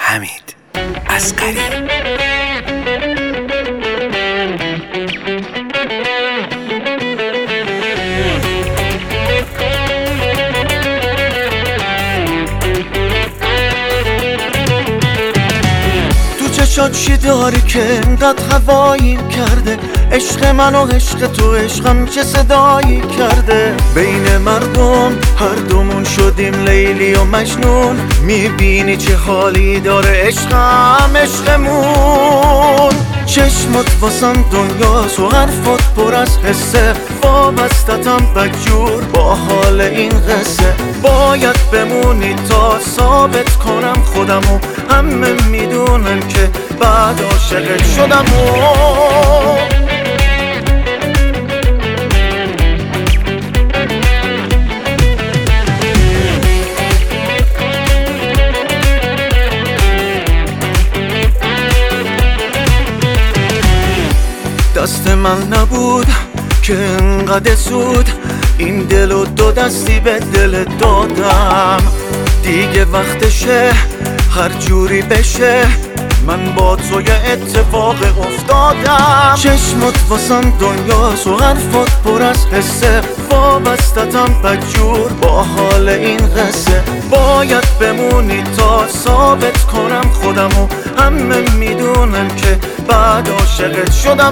حمید اصغری. چشات چی داری که انقدر هواییم کرده؟ عشق من و عشق تو، عشقم چه صدایی کرده؟ بین مردم هر دومون شدیم لیلی و مجنون. میبینی چه حالی داره عشقم، عشقمون. چشمت واسم دنیاست و حرفات پر از حسه، وابستتم بدجور با حال این قصه. باید بمونی تا ثابت کنم خودمو، همه میدونن که بعد عاشقت شدم. دست من نبود که انقدر زود این دل و دو دستی به دل دادم. دیگه وقتشه هر جوری بشه، من با تو یه اتفاق افتادم. چشمت واسم دنیاست و حرفات پر از حسه، وابستتم بدجور با حال این قصه. باید بمونی تا ثابت کنم خودمو، همه میدونن که بعد عاشقت شدم.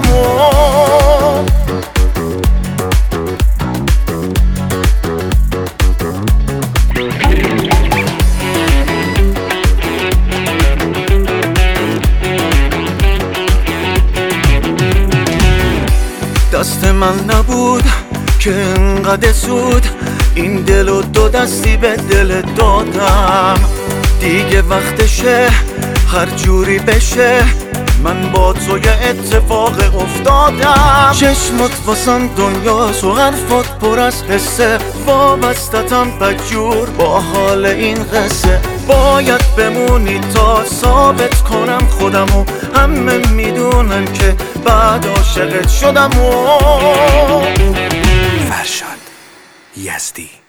دست من نبود که انقدر زود این دل و دو دستی به دل دادم. دیگه وقتشه هر جوری بشه، من با تو یه اتفاق افتادم. چشمت واسم دنیاست و حرفات پر از حسه، وابستتم بدجور با حال این قصه. باید بمونی تا ثابت کنم خودمو، همه میدونن که بعد عاشقت شدم. فرشاد یزدی.